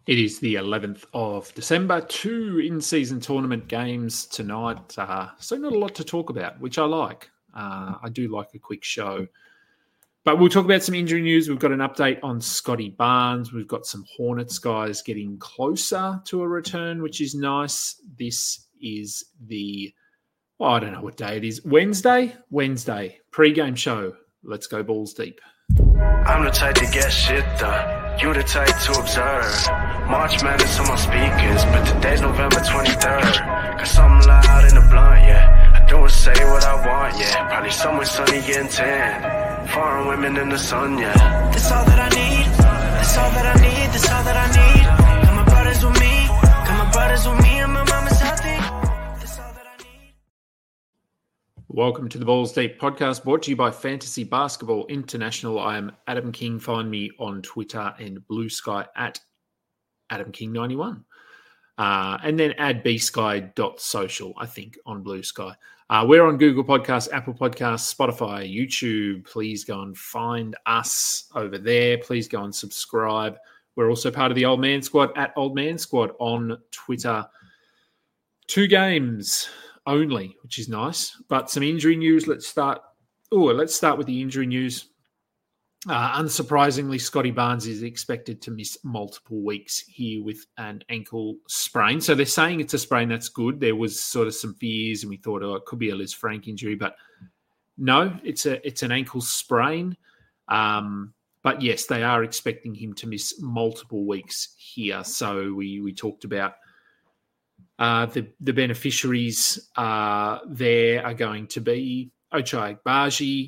It is the 11th of December, 2 in-season tournament games tonight. So not a lot to talk about, which I like. I do like a quick show. But we'll talk about some injury news. We've got an update on Scotty Barnes. We've got some Hornets guys getting closer to a return, which is nice. This is I don't know what day it is. Wednesday, pre-game show. Let's go balls deep. I'm the type to get shit done. You the type to observe. March Madness on my speakers, but today's November 23rd. Got something loud in the blunt, yeah. I don't say what I want, yeah. Probably somewhere sunny getting tan. Foreign women in the sun, yeah. That's all that I need. That's all that I need. That's all that I need. Got my brothers with me. Got my brothers with me and my mama's healthy. That's all that I need. Welcome to the Balls Deep podcast, brought to you by Fantasy Basketball International. I am Adam King. Find me on Twitter and Blue Sky at AdamKing91. And then add bsky.social, I think, on Blue Sky. We're on Google Podcasts, Apple Podcasts, Spotify, YouTube. Please go and find us over there. Please go and subscribe. We're also part of the Old Man Squad at Old Man Squad on Twitter. 2 games only, which is nice. But some injury news. Let's start with the injury news. Unsurprisingly, Scotty Barnes is expected to miss multiple weeks here with an ankle sprain. So they're saying it's a sprain. That's good. There was sort of some fears, and we thought, it could be a Liz Frank injury, but no, it's an ankle sprain. But yes, they are expecting him to miss multiple weeks here. So we talked about the beneficiaries there are going to be Ochai Agbaji.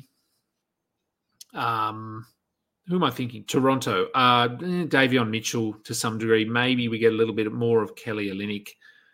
Who am I thinking? Toronto. Davion Mitchell to some degree. Maybe we get a little bit more of Kelly Olynyk.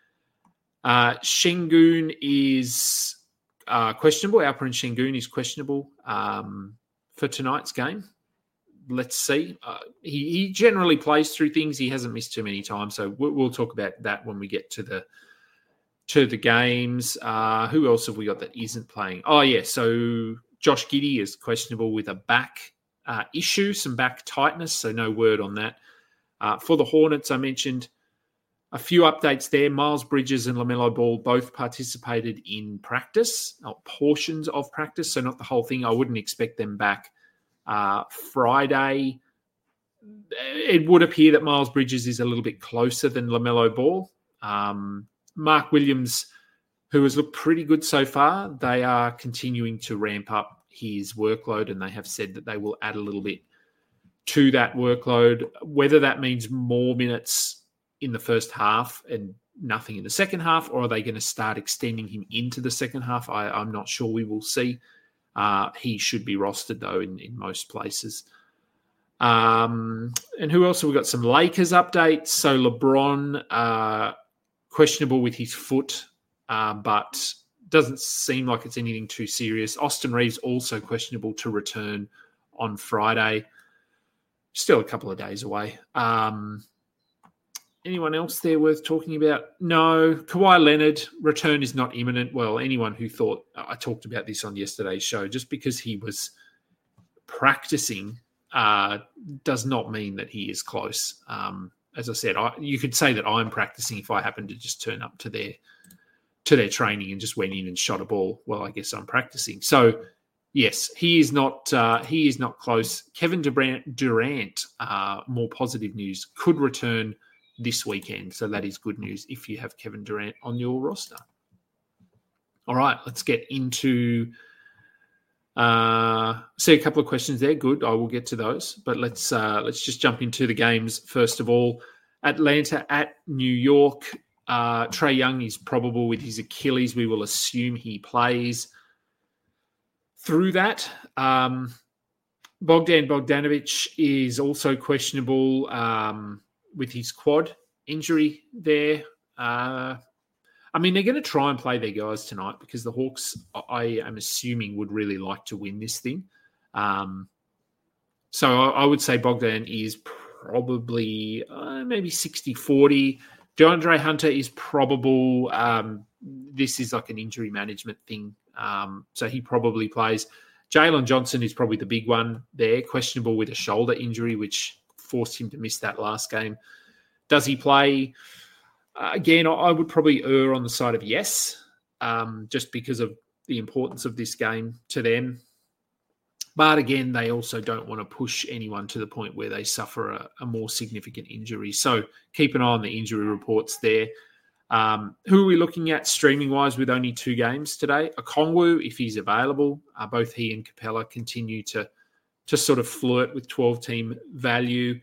Şengün is questionable. Alperen Şengün is questionable for tonight's game. Let's see. He generally plays through things. He hasn't missed too many times, so we'll talk about that when we get to the games. Who else have we got that isn't playing? Oh, yeah, so Josh Giddey is questionable with a back issue, some back tightness, so no word on that. For the Hornets, I mentioned a few updates there. Miles Bridges and LaMelo Ball both participated in practice, portions of practice, so not the whole thing. I wouldn't expect them back Friday. It would appear that Miles Bridges is a little bit closer than LaMelo Ball. Mark Williams, who has looked pretty good so far, they are continuing to ramp up his workload, and they have said that they will add a little bit to that workload. Whether that means more minutes in the first half and nothing in the second half, or are they going to start extending him into the second half, I'm not sure. We will see. He should be rostered, though, in most places. And who else have we got? Some Lakers updates. So LeBron, questionable with his foot, but doesn't seem like it's anything too serious. Austin Reeves also questionable to return on Friday. Still a couple of days away. Anyone else there worth talking about? No. Kawhi Leonard, return is not imminent. Well, anyone who thought, I talked about this on yesterday's show, just because he was practicing does not mean that he is close. As I said, you could say that I'm practicing if I happen to just turn up to their training and just went in and shot a ball. Well, I guess I'm practicing. So, yes, he is not close. Kevin Durant, more positive news, could return this weekend. So that is good news if you have Kevin Durant on your roster. All right, let's get into see a couple of questions there. Good, I will get to those. But let's just jump into the games first of all. Atlanta at New York. Trae Young is probable with his Achilles. We will assume he plays through that. Bogdan Bogdanovic is also questionable with his quad injury there. They're going to try and play their guys tonight because the Hawks, I am assuming, would really like to win this thing. So I would say Bogdan is probably maybe 60-40. DeAndre Hunter is probable. This is like an injury management thing. So he probably plays. Jalen Johnson is probably the big one there, questionable with a shoulder injury, which forced him to miss that last game. Does he play? Again, I would probably err on the side of yes, just because of the importance of this game to them. But again, they also don't want to push anyone to the point where they suffer a more significant injury. So keep an eye on the injury reports there. Who are we looking at streaming-wise with only 2 games today? Okongwu, if he's available. Both he and Capella continue to sort of flirt with 12-team value.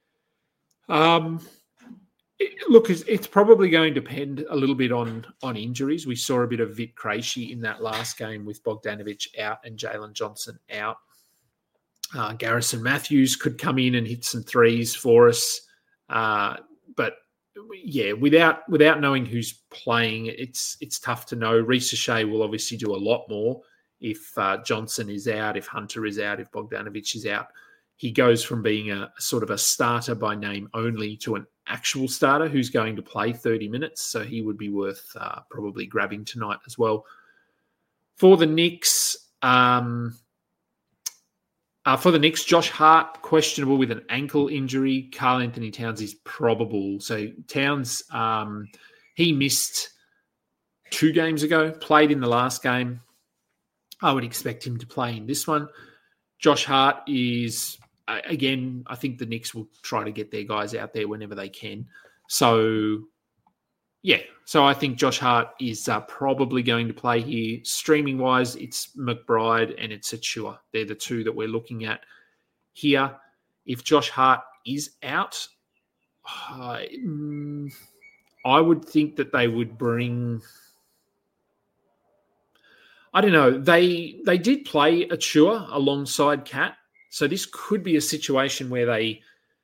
It's probably going to depend a little bit on injuries. We saw a bit of Vit Krejci in that last game with Bogdanovic out and Jalen Johnson out. Garrison Matthews could come in and hit some threes for us. But yeah, without knowing who's playing, it's tough to know. Risa Shea will obviously do a lot more if Johnson is out, if Hunter is out, if Bogdanovic is out. He goes from being a sort of a starter by name only to an actual starter who's going to play 30 minutes. So he would be worth probably grabbing tonight as well. For the Knicks, Josh Hart, questionable with an ankle injury. Karl Anthony Towns is probable. So Towns, he missed 2 games ago, played in the last game. I would expect him to play in this one. Josh Hart is, again, I think the Knicks will try to get their guys out there whenever they can. So, yeah. So I think Josh Hart is probably going to play here. Streaming-wise, it's McBride and it's Achua. They're the 2 that we're looking at here. If Josh Hart is out, I would think that they would bring... I don't know. They did play Achua alongside Cat. So this could be a situation where they,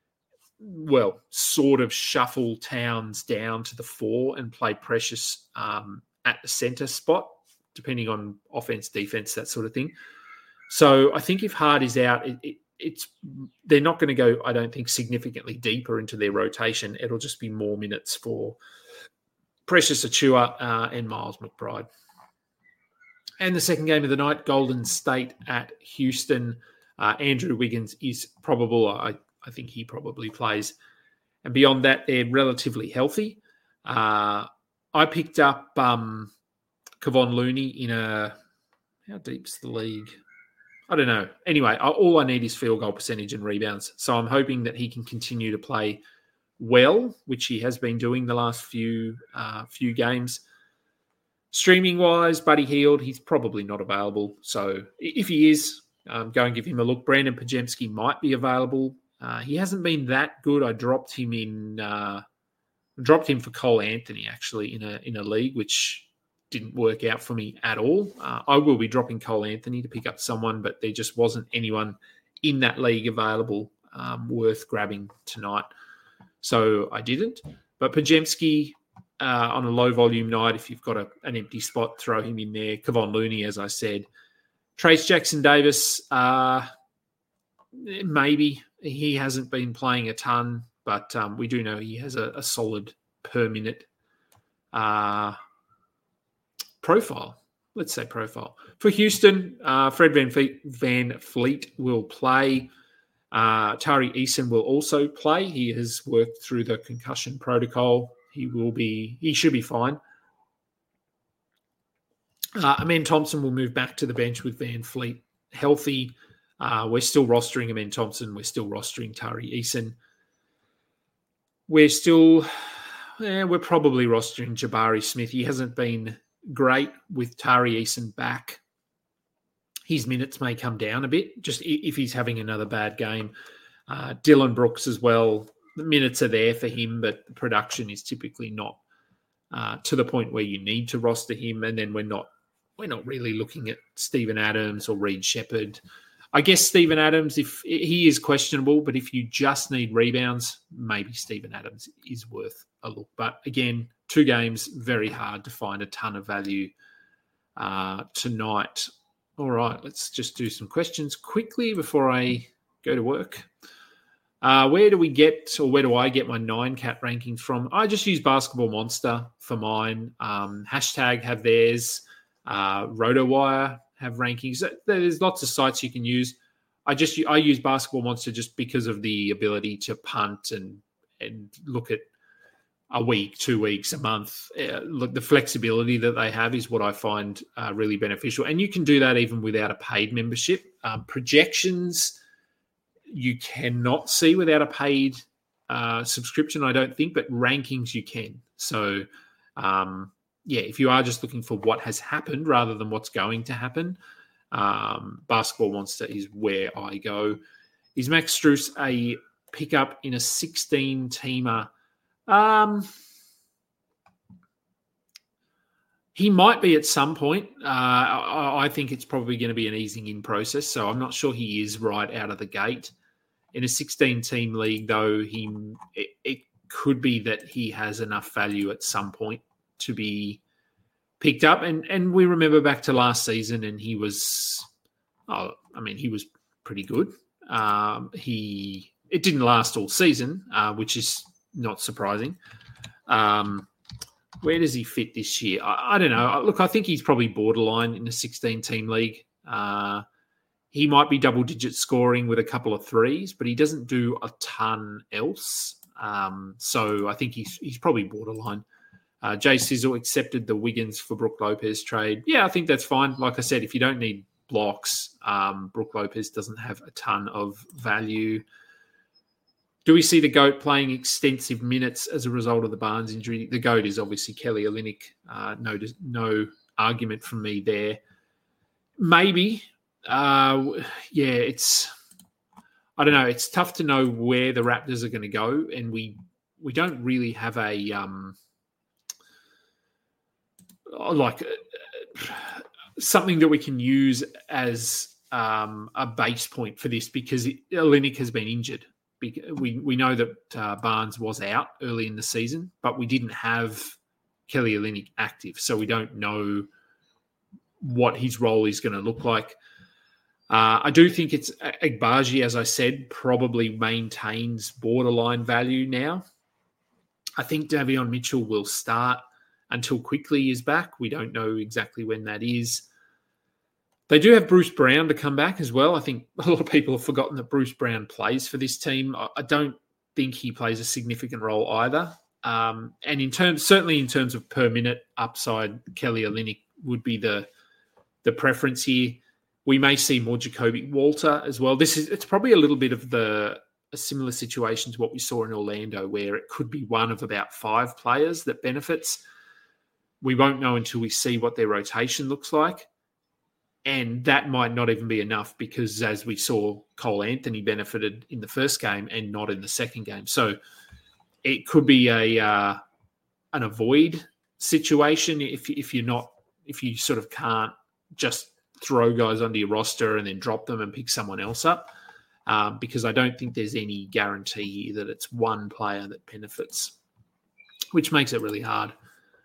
sort of shuffle Towns down to the 4 and play Precious at the center spot, depending on offense, defense, that sort of thing. So I think if Hart is out, they're not going to go, I don't think, significantly deeper into their rotation. It'll just be more minutes for Precious Achua and Miles McBride. And the second game of the night, Golden State at Houston. Andrew Wiggins is probable. I think he probably plays. And beyond that, they're relatively healthy. I picked up Kevon Looney in how deep's the league? I don't know. Anyway, all I need is field goal percentage and rebounds. So I'm hoping that he can continue to play well, which he has been doing the last few games. Streaming-wise, Buddy Hield, he's probably not available. So if he is, go and give him a look. Brandon Pajemski might be available. He hasn't been that good. I dropped him for Cole Anthony, actually, in a league, which didn't work out for me at all. I will be dropping Cole Anthony to pick up someone, but there just wasn't anyone in that league available worth grabbing tonight. So I didn't. But Pajemski... on a low-volume night, if you've got an empty spot, throw him in there. Kevon Looney, as I said. Trace Jackson-Davis, maybe. He hasn't been playing a ton, but we do know he has a solid per-minute profile. Let's say profile. For Houston, Fred Van Fleet will play. Tari Eason will also play. He has worked through the concussion protocol. He should be fine. Amen Thompson will move back to the bench with Van Fleet healthy. We're still rostering Amen Thompson. We're still rostering Tari Eason. We're probably rostering Jabari Smith. He hasn't been great with Tari Eason back. His minutes may come down a bit, just if he's having another bad game. Dylan Brooks as well. The minutes are there for him, but the production is typically not to the point where you need to roster him. And then we're not really looking at Steven Adams or Reed Shepherd. I guess Steven Adams, if he is questionable, but if you just need rebounds, maybe Steven Adams is worth a look. But again, 2 games, very hard to find a ton of value tonight. All right, let's just do some questions quickly before I go to work. Where do I get my 9-cat rankings from? I just use Basketball Monster for mine. Hashtag have theirs. RotoWire have rankings. There's lots of sites you can use. I use Basketball Monster just because of the ability to punt and look at a week, 2 weeks, a month. Look, the flexibility that they have is what I find really beneficial. And you can do that even without a paid membership. Projections you cannot see without a paid subscription, I don't think, but rankings you can. So, if you are just looking for what has happened rather than what's going to happen, Basketball Monster is where I go. Is Max Strus a pickup in a 16-teamer? He might be at some point. I think it's probably going to be an easing in process, so I'm not sure he is right out of the gate. In a 16-team league, though, it could be that he has enough value at some point to be picked up. And we remember back to last season, and he was pretty good. It didn't last all season, which is not surprising. Where does he fit this year? I don't know. Look, I think he's probably borderline in a 16-team league. He might be double-digit scoring with a couple of threes, but he doesn't do a ton else. So I think he's probably borderline. Jay Sizzle accepted the Wiggins for Brook Lopez trade. Yeah, I think that's fine. Like I said, if you don't need blocks, Brook Lopez doesn't have a ton of value. Do we see the GOAT playing extensive minutes as a result of the Barnes injury? The GOAT is obviously Kelly Olynyk. No argument from me there. Maybe. It's... I don't know. It's tough to know where the Raptors are going to go, and we don't really have something that we can use as a base point for this, because Olynyk has been injured. We know that Barnes was out early in the season, but we didn't have Kelly Olynyk active, so we don't know what his role is going to look like. I do think it's Agbaji, as I said, probably maintains borderline value now. I think Davion Mitchell will start until Quickly is back. We don't know exactly when that is. They do have Bruce Brown to come back as well. I think a lot of people have forgotten that Bruce Brown plays for this team. I don't think he plays a significant role either. And certainly in terms of per minute upside, Kelly Olynyk would be the preference here. We may see more Jacoby Walter as well. It's probably a little bit of a similar situation to what we saw in Orlando, where it could be one of about 5 players that benefits. We won't know until we see what their rotation looks like. And that might not even be enough, because as we saw, Cole Anthony benefited in the first game and not in the second game. So it could be an avoid situation if you sort of can't just throw guys onto your roster and then drop them and pick someone else up, because I don't think there's any guarantee that it's one player that benefits, which makes it really hard.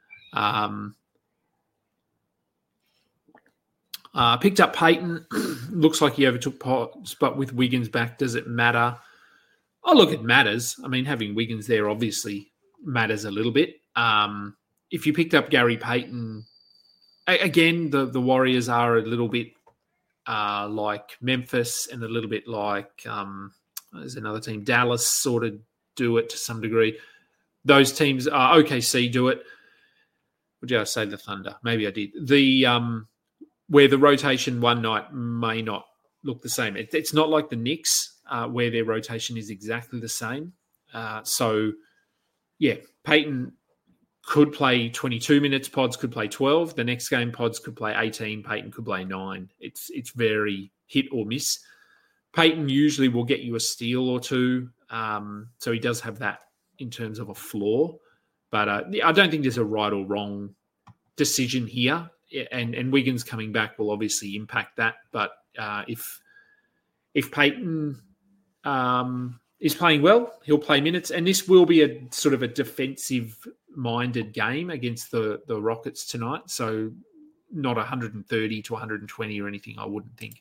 Picked up Payton. Looks like he overtook Potts, but with Wiggins back, does it matter? Oh, look, it matters. I mean, having Wiggins there obviously matters a little bit. If you picked up Gary Payton, again, the Warriors are a little bit like Memphis, and a little bit like there's another team, Dallas, sort of do it to some degree. Those teams, OKC do it. Would you say the Thunder? Maybe I did. Where the rotation one night may not look the same. It's not like the Knicks, where their rotation is exactly the same. Payton could play 22 minutes, Pods could play 12. The next game, Pods could play 18, Payton could play 9. It's very hit or miss. Payton usually will get you a steal or two, so he does have that in terms of a floor. But I don't think there's a right or wrong decision here, and Wiggins coming back will obviously impact that. But if Payton is playing well, he'll play minutes, and this will be a sort of a defensive-minded game against the Rockets tonight. So not 130 to 120 or anything, I wouldn't think.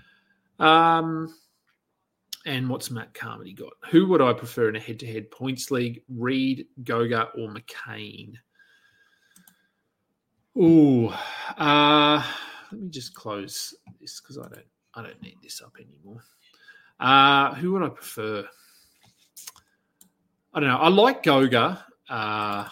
And what's Matt Carmody got? Who would I prefer in a head-to-head points league? Reed, Goga, or McCain? Ooh, let me just close this because I don't need this up anymore. Who would I prefer? I don't know. I like Goga. I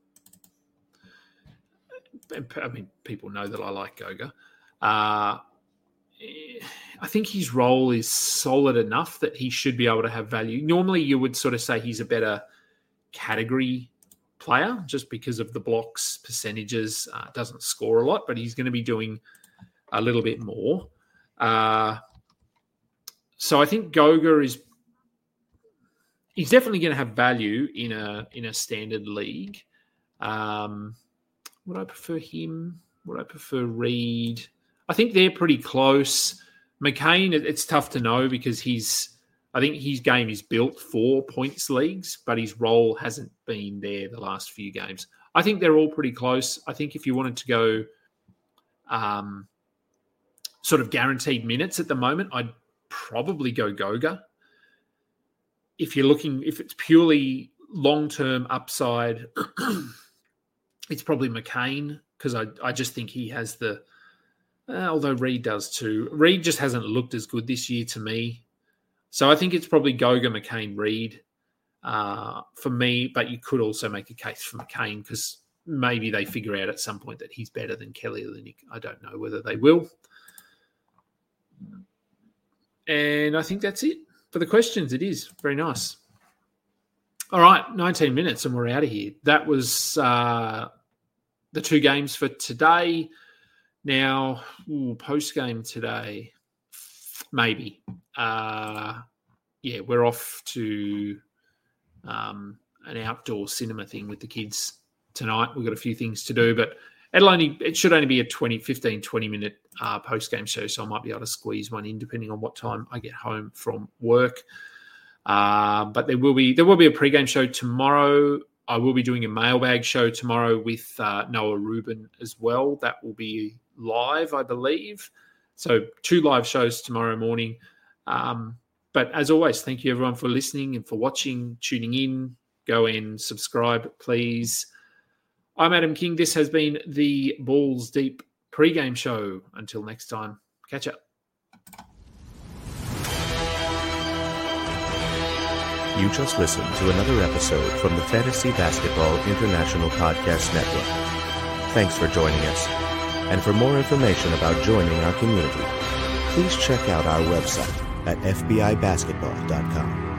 mean, people know that I like Goga. I think his role is solid enough that he should be able to have value. Normally, you would sort of say he's a better category player just because of the blocks, percentages, doesn't score a lot, but he's going to be doing a little bit more. So I think Goga he's definitely going to have value in a standard league. Would I prefer him? Would I prefer Reed? I think they're pretty close. McCain, it's tough to know because I think his game is built for points leagues, but his role hasn't been there the last few games. I think they're all pretty close. I think if you wanted to go sort of guaranteed minutes at the moment, I'd probably go Goga. If it's purely long-term upside, it's probably McCain because I just think he has although Reed does too. Reed just hasn't looked as good this year to me. So I think it's probably Goga, McCain, Reed for me, but you could also make a case for McCain because maybe they figure out at some point that he's better than Kelly Olynyk. I don't know whether they will. And I think that's it for the questions. It is very nice. All right, 19 minutes and we're out of here. That was the two games for today. Now, post-game today, maybe. We're off to an outdoor cinema thing with the kids tonight. We've got a few things to do, but it should only be a 15, 20-minute post-game show, so I might be able to squeeze one in depending on what time I get home from work. But there will be a pre-game show tomorrow. I will be doing a mailbag show tomorrow with Noah Rubin as well. That will be live, I believe. So 2 live shows tomorrow morning. But as always, thank you everyone for listening and for watching, tuning in. Go and subscribe, please. I'm Adam King. This has been the Balls Deep pre-game show. Until next time, catch up. You just listened to another episode from the Fantasy Basketball International Podcast Network. Thanks for joining us. And for more information about joining our community, please check out our website at fbibasketball.com.